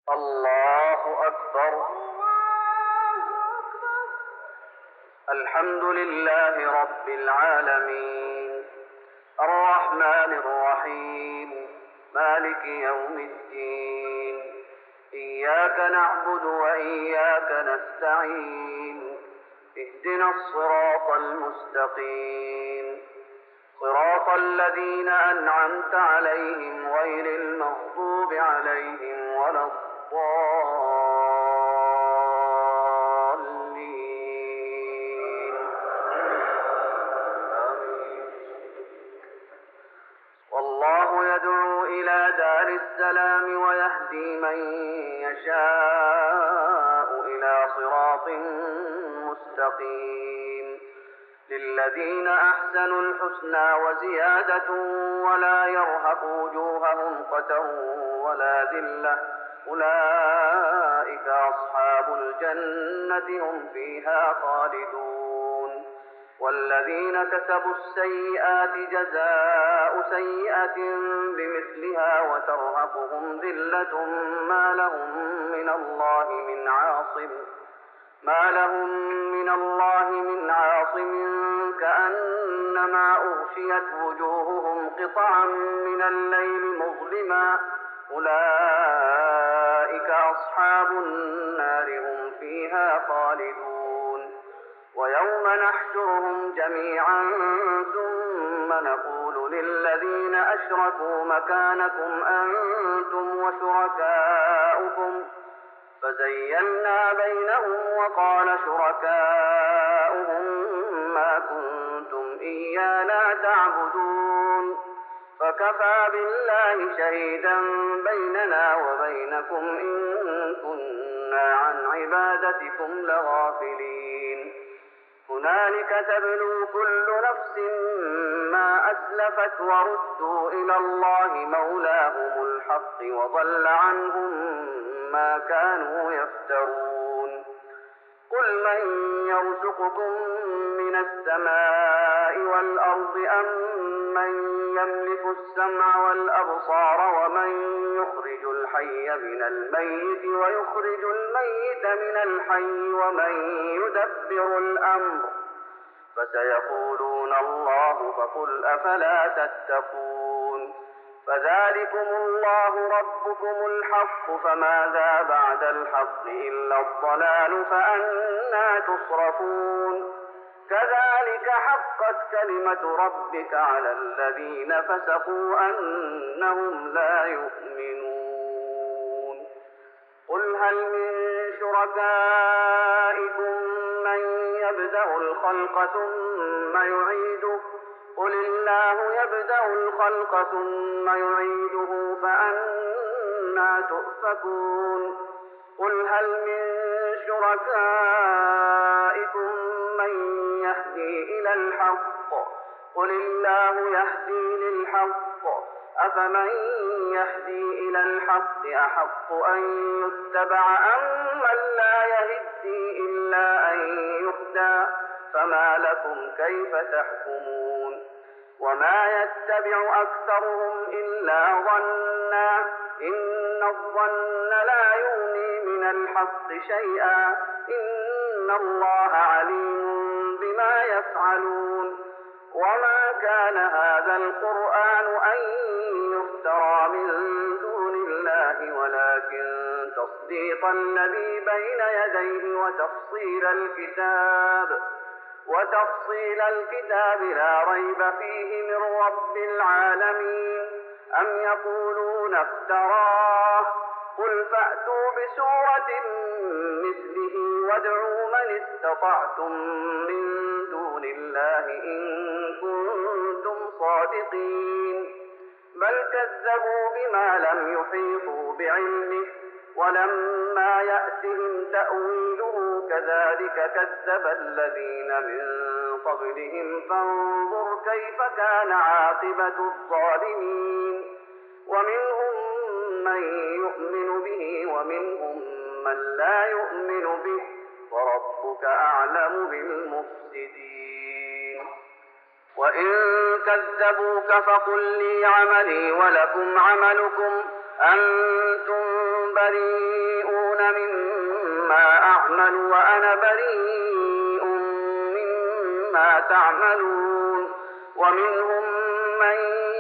الله أكبر. الحمد لله رب العالمين، الرحمن الرحيم، مالك يوم الدين. إياك نعبد وإياك نستعين. اهدنا الصراط المستقيم، صراط الذين أنعمت عليهم غير المغضوب عليهم ولا الضالين. آمين. والله يدعو إلى دار السلام ويهدي من يشاء إلى صراط مستقيم. للذين أحسنوا الحسنى وزيادة ولا يرهق وجوههم قتر ولا ذلة، أولئك أصحاب الجنة هم فيها خالدون. والذين كسبوا السيئات جزاء سيئة بمثلها وترهقهم ذلة ما لهم من عاصم كأنما أغشيت وجوههم قطعا من الليل مظلما، أولئك أصحاب النار هم فيها خالدون. ويوم نحشرهم جميعا ثم نقول للذين أشركوا مكانكم أنتم وشركاؤكم، فزيّلنا بينهم وقال شركاؤهم ما كنتم إيانا تعبدون، فكفى بالله شهيدا بيننا وبينكم إن كنا عن عبادتكم لغافلين. هنالك تبلو كل نفس ما أسلفت وردوا إلى الله مولاهم الحق وضل عنهم ما كانوا يفترون. قل من يرزقكم من السماء والأرض أم من يملك السمع والأبصار ومن يخرج الحي من الميت ويخرج الميت من الحي ومن يدبر الأمر، فسيقولون الله فقل أفلا تتقون. فذلكم الله ربكم الحق، فماذا بعد الحق إلا الضلال، فأنى تصرفون. كذلك حقت كلمة ربك على الذين فسقوا أنهم لا يؤمنون. قل هل من شركائكم من يبدأ الخلق ثم يعيده، قل الله يبدأ الخلق ثم يعيده فأنى تؤفكون. قل هل من شركائكم من يهدي إلى الحق، قل الله يهدي للحق، أفمن يهدي إلى الحق أحق أن يتبع أم من لا يهدي إلا أن يهدى، فما لكم كيف تحكمون. وما يتبع أكثرهم إلا ظنا، إن الظن لا يغني من الحق شيئا، إن الله عليم بما يفعلون. وما كان هذا القرآن أن يفترى من دون الله ولكن تصديق الذي بين يديه وتفصيل الكتاب لا ريب فيه من رب العالمين. أم يقولون افتراه، قل فأتوا بسورة مثله وادعوا من استطعتم من دون الله إن كنتم صادقين. بل كذبوا بما لم يحيطوا بعلمه، ولما يأتهم تأويله كذلك كذب الذين من قبلهم، فانظر كيف كان عاقبة الظالمين. ومنهم من يؤمن به ومنهم من لا يؤمن به، وربك أعلم بالمفسدين. وإن كذبوك فقل لي عملي ولكم عملكم، أنتم بريئون مما أعمل وأنا بريء مما تعملون ومنهم من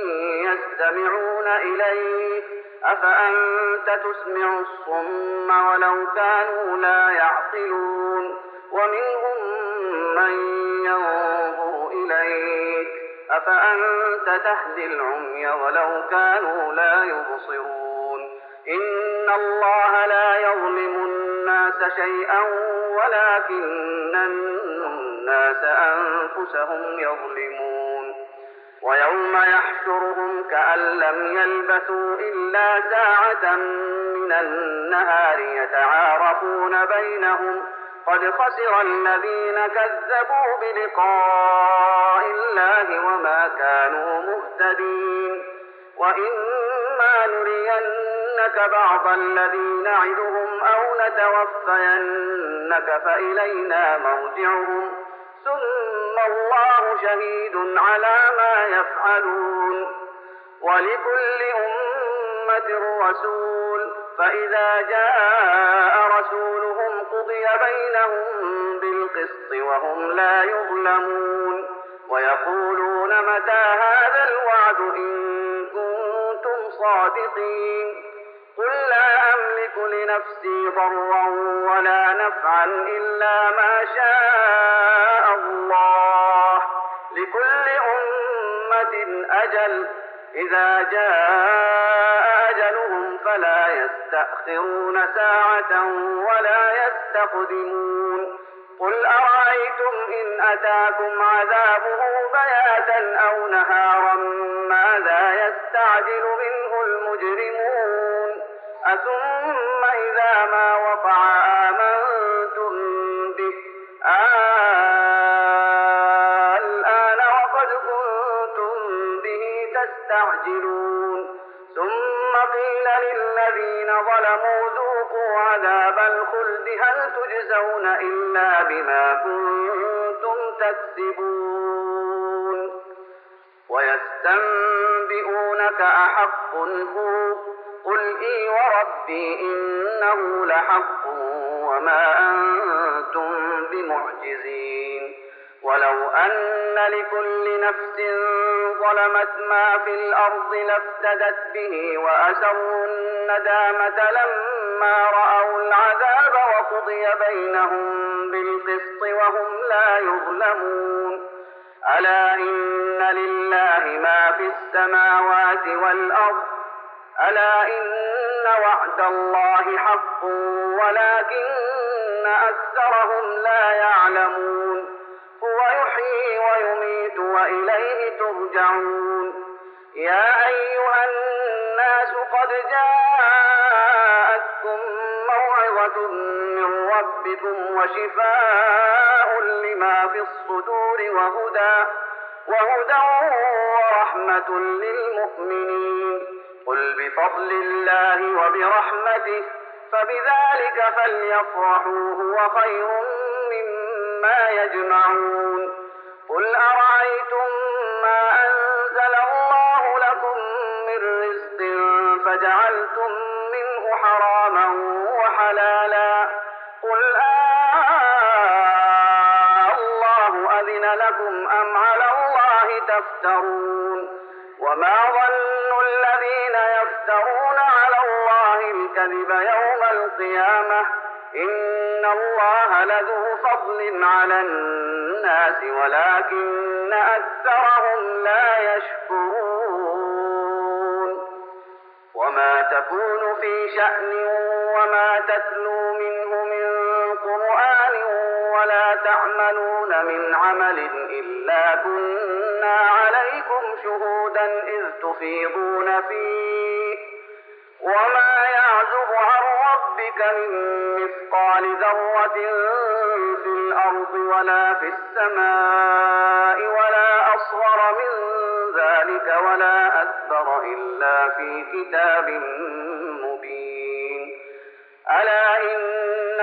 يستمعون إليك أفأنت تسمع الصم ولو كانوا لا يعقلون ومنهم من ينظر إليك أفأنت تهدي العمي ولو كانوا لا يبصرون إن الله لا يظلم الناس شيئا ولكن الناس أنفسهم يظلمون ويوم يحشرهم كأن لم يلبثوا إلا ساعة من النهار يتعارفون بينهم قد خسر الذين كذبوا بلقاء الله وما كانوا مهتدين وإما نرينك بعض الذي نعدهم أو نتوفينك فإلينا مرجعهم ثم الله شهيد على ما يفعلون ولكل أمة رسول فإذا جاء رسولهم قضي بينهم بالقسط وهم لا يظلمون ويقولون متى هذا الوعد إن كنتم صادقين قل لا أملك لنفسي ضرا ولا نفعا إلا ما شاء الله لكل أمة أجل إذا جاء أجلهم فلا يستأخرون ساعة ولا يستقدمون قل أرأيتم إن أتاكم عذابه بياتا أو نهارا ماذا يستعجل منه المجرمون أثم إذا ما وقع آمنتم به الآن وقد كنتم به تستعجلون ثم قيل للذين ظلموا ذوقوا عذاب الخلد هل تجزون إلا بما كنتم تكسبون ويستنبئونك أحق هو قل إي وربي إنه لحق وما أنتم بمعجزين ولو أن لكل نفس ظلمت ما في الأرض لافتدت به وأسروا الندامة لما رأوا العذاب وقضي بينهم بالقسط وهم لا يظلمون ألا إن لله ما في السماوات والأرض ألا إن وعد الله حق ولكن أكثرهم لا يعلمون هو يحيي ويميت وإليه ترجعون يا أيها الناس قد جاءتكم موعظة من ربكم وشفاء لما في الصدور وهدى ورحمة للمؤمنين قل بفضل الله وبرحمته فبذلك فليفرحوا هو خير مما يجمعون قل أرأيتم ما أنزل الله لكم من رزق فجعلتم منه حراما وحلالا قل الله أذن لكم أم على الله تفترون وما ظن الذين يفترون على الله الكذب يوم القيامة إن الله لذو فضل على الناس ولكن أكثرهم لا يشكرون وما تكون في شأن وما تتلو منه من قرآن ولا تعملون من عمل إلا كنا عليكم شهودا إذ تفيضون فيه وما يعزب عن ربك من مثقال ذرة في الأرض ولا في السماء ولا أصغر من ذلك ولا أكبر إلا في كتاب مبين ألا إن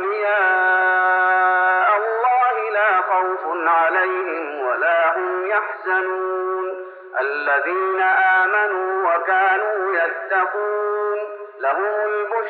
أولياء الله لا خوف عليهم ولا هم يحزنون الذين آمنوا وكانوا يتقون لهم البشرى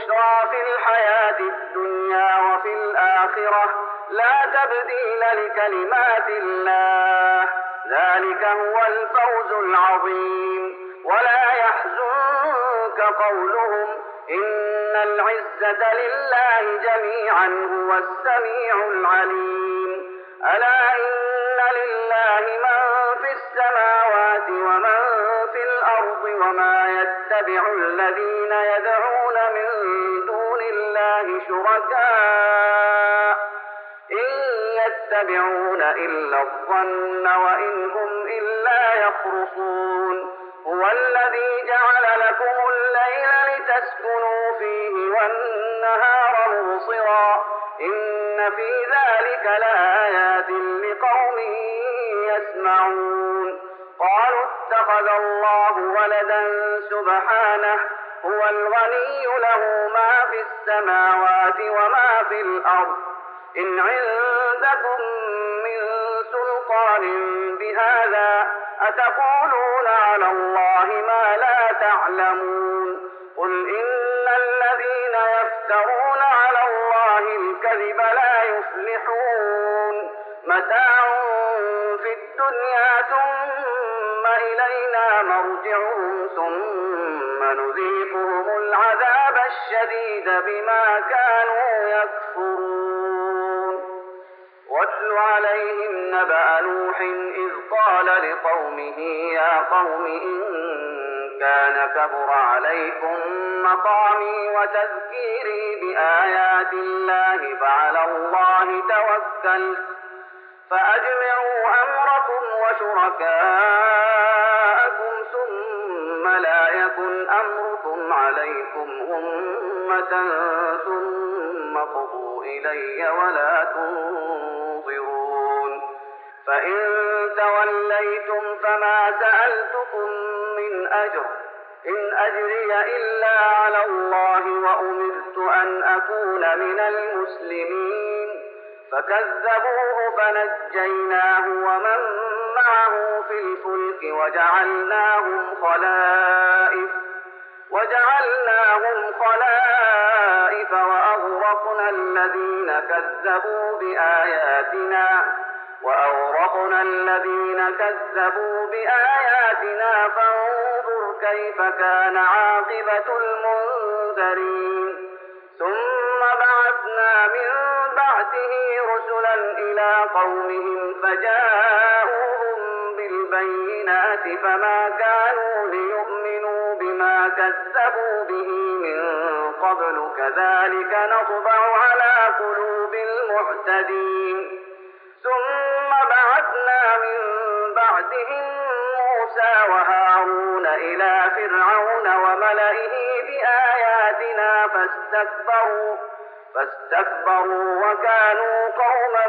البشرى في الحياة الدنيا وفي الآخرة لا تبديل لكلمات الله ذلك هو الفوز العظيم ولا يحزنك قولهم إن العزة لله جميعا هو السميع العليم ألا إن لله من في السماوات ومن في الأرض وما يتبع الذين يدعون من دون الله شركاء إن يتبعون إلا الظن وإن هم إلا يخرصون هو الذي جعل لكم الليل لتسكنوا فيه والنهار مبصرا إن في ذلك لآيات لقوم يسمعون قالوا اتخذ الله ولدا سبحانه هو الغني له ما في السماوات وما في الأرض إن عندكم من سلطان بهذا أتقولون على الله ما لا تعلمون قل إن الذين يفترون على الله الكذب لا يفلحون متاع في الدنيا ثم إلينا مرجعهم ثم نذيقهم العذاب الشديد بما كانوا يكفرون واتل عليهم نبأ نوح إذ قال لقومه يا قوم إن كان كبر عليكم مقامي وتذكيري بآيات الله فعلى الله توكلت فأجمعوا أمركم وشركاءكم ثم لا يكن أمركم عليكم غمة ثم قضوا إلي ولا تنظرون فإن توليتم فما سألتكم من أجر إن أجري إلا على الله وأمرت أن أكون من المسلمين فكذبوه فنجيناه ومن معه في الفلك وجعلناهم خلائف وأغرقنا الذين كذبوا بآياتنا فانظر كيف كان عاقبة المنذرين ثم بعثنا من بعده رسلا إلى قومهم فجاءوهم بالبينات فما كانوا ليؤمنوا بما كذبوا به من قبل كذلك نطبع على قلوب المعتدين ثم بعثنا من بعدهم موسى وهارون إلى فرعون وملئه بآياتنا فاستكبروا وكانوا قوما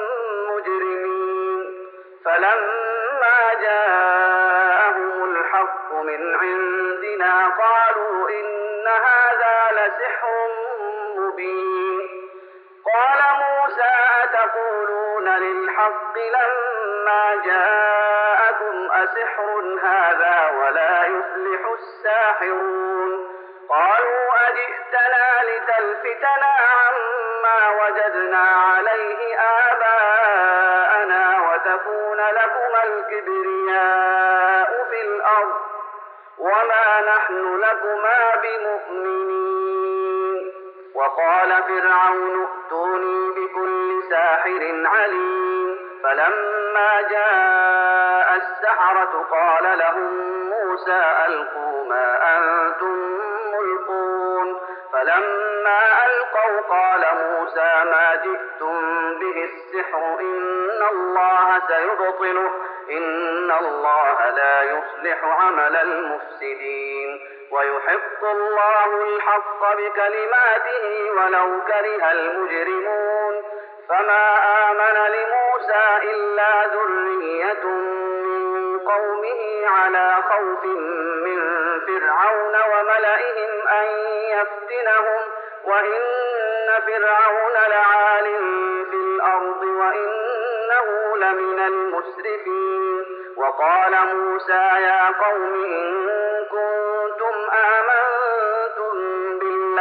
مجرمين فلما جاءهم الحق من عندنا قالوا إن هذا لسحر مبين قال موسى أتقولون للحق لما جاءكم أسحر هذا ولا يفلح الساحرون قالوا أجئتنا لتلفتنا عما وجدنا عليه آباءنا وتكون لكما الكبرياء في الأرض وما نحن لكما بمؤمنين وقال فرعون ائتوني بكل ساحر عليم فلما جاء السحرة قال لهم موسى ألقوا ما أنتم ملقون فلما ألقوا قال موسى ما جئتم به السحر إن الله سيبطله إن الله لا يصلح عمل المفسدين ويحق الله الحق بكلماته ولو كره المجرمون فما آمن لموسى إلا ذرية من قومه على خوف من فرعون وملئهم أن يفتنهم وإن فرعون لعال في الأرض وإنه لمن المسرفين وقال موسى يا قوم إن كنتم آمنتم بالله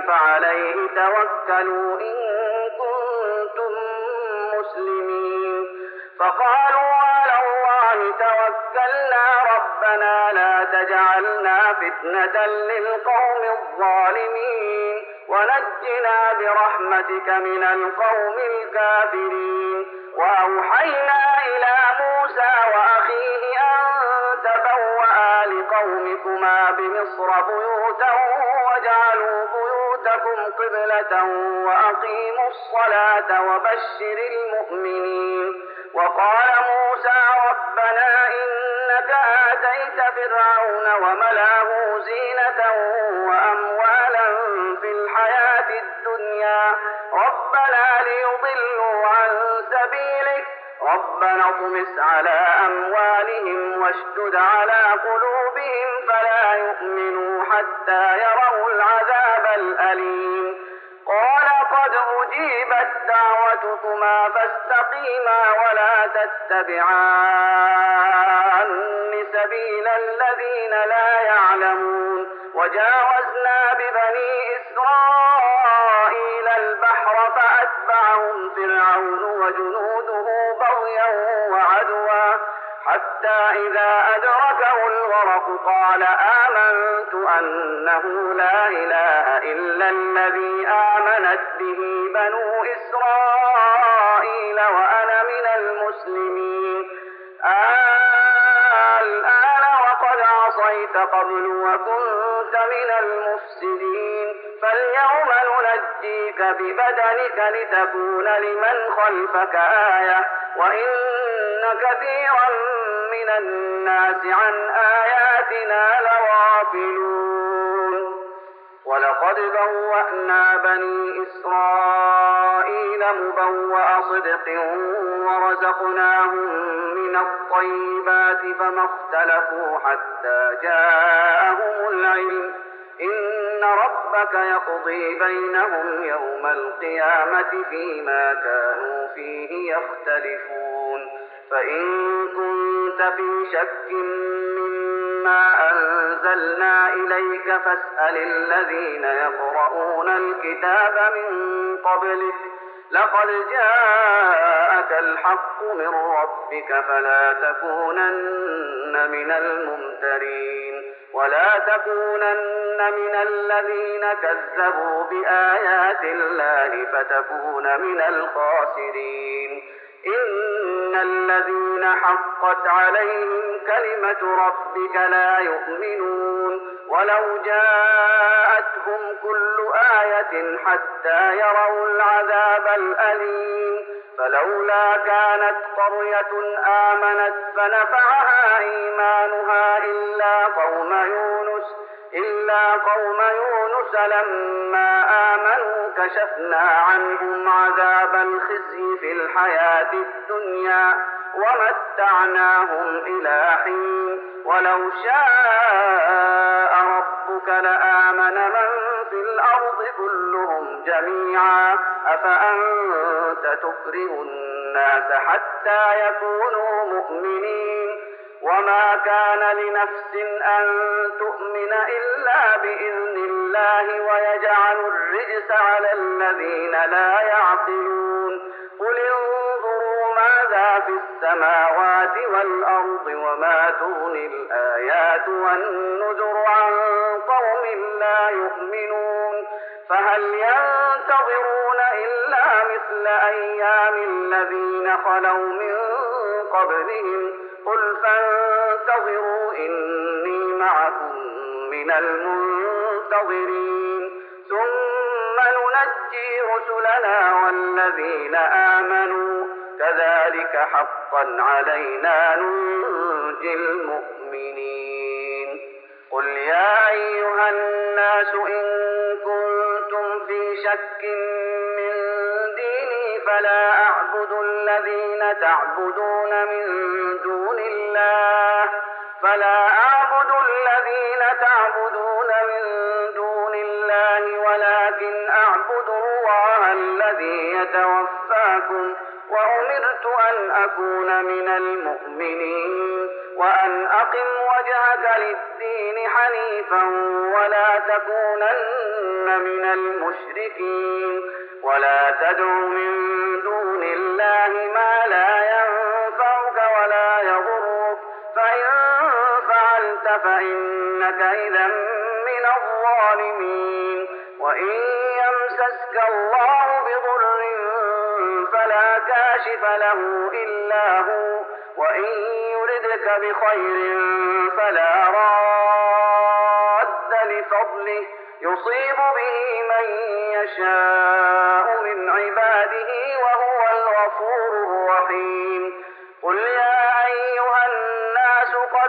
فعليه توكلوا إن كنتم مسلمين. فقالوا على الله توكلنا ربنا لا تجعلنا فتنة للقوم الظالمين ونجنا برحمتك من القوم الكافرين. وأوحينا إلى موسى وأخيه أن تبوأ لقومكما بمصر بيوتا واجعلوا بيوتكم قبلة وأقيموا الصلاة وبشر المؤمنين. وقال موسى ربنا إنك آتيت فرعون وملأه زينة وأموالا في الحياة الدنيا ربنا ليضلوا عن سبيلك ربنا اطمس على أموالهم واشدد على قلوبهم فلا يؤمنوا حتى يروا العذاب الأليم. قال قد أجيبت دعوتكما فاستقيما ولا تتبعان سبيل الذين لا يعلمون. وجاوزنا ببني إسرائيل البحر فأتبعهم فرعون وجنوده بغيا وعدوا حتى إذا أدركه الغرق قال آمنت أنه لا إله إلا الذي آمنت به بنو إسرائيل وأنا من المسلمين. الآن وقد عصيت قبل وكنت من المفسدين. فاليوم ننجيك ببدنك لتكون لمن خلفك آية وإن كثيرا من الناس عن آياتنا لغافلون. ولقد بوأنا بني إسرائيل مبوأ صدق ورزقناهم من الطيبات فما اختلفوا حتى جاءهم العلم إن ربك يقضي بينهم يوم القيامة فيما كانوا فيه يختلفون. فإن كنت في شك مما أنزلنا إليك فاسأل الذين يقرؤون الكتاب من قبلك لقد جاءك الحق من ربك فلا تكونن من الممترين ولا تكونن من الذين كذبوا بآيات الله فتكون من الخاسرين. إن الذين حقت عليهم كلمة ربك لا يؤمنون ولو جاءتهم كل آية حتى يروا العذاب الأليم. فلولا كانت قرية آمنت فنفعها إيمانها إلا قوم يونس لما آمنوا كشفنا عنهم عذاب الخزي في الحياة الدنيا ومتعناهم إلى حين. ولو شاء ربك لآمن من في الأرض كلهم جميعا أفأنت تكره الناس حتى يكونوا مؤمنين. وما كان لنفس أن تؤمن إلا بإذن الله ويجعل الرجس على الذين لا يعقلون. قل انظروا ماذا في السماوات والأرض وما تغني الآيات والنذر عن قوم لا يؤمنون. فهل ينتظرون إلا مثل أيام الذين خلوا من قبلهم قل فانتظروا إني معكم من المنتظرين. ثم ننجي رسلنا والذين آمنوا كذلك حقا علينا ننجي المؤمنين. قل يا أيها الناس إن كنتم في شك من ديني فلا أعبد الذين تعبدون من دون الله ولكن أعبد الله الذي يتوفاكم وأمرت أن أكون من المؤمنين وأن أقم وجهك للدين حنيفا ولا تكونن من المشركين ولا تدع من دون الله ما لا ينفعك ولا يضرك فإن فعلت فإنك إذا من الظالمين وإن يمسسك الله بضر فلا كاشف له إلا هو وإن يردك بخير فلا راد لفضله يصيب به من يشاء من عباده وهو الغفور الرحيم قل يا أيها الناس قد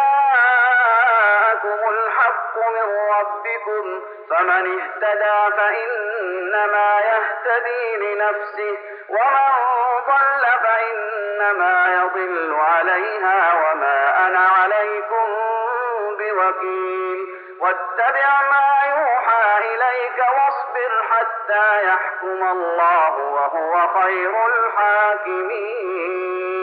جاءكم الحق من ربكم فمن اهتدى فإنما يهتدي لنفسه ومن ضل فإنما يضل عليها وما أنا عليكم بوكيل واتبع ما يوحى إليك واصبر حتى يحكم الله وهو خير الحاكمين.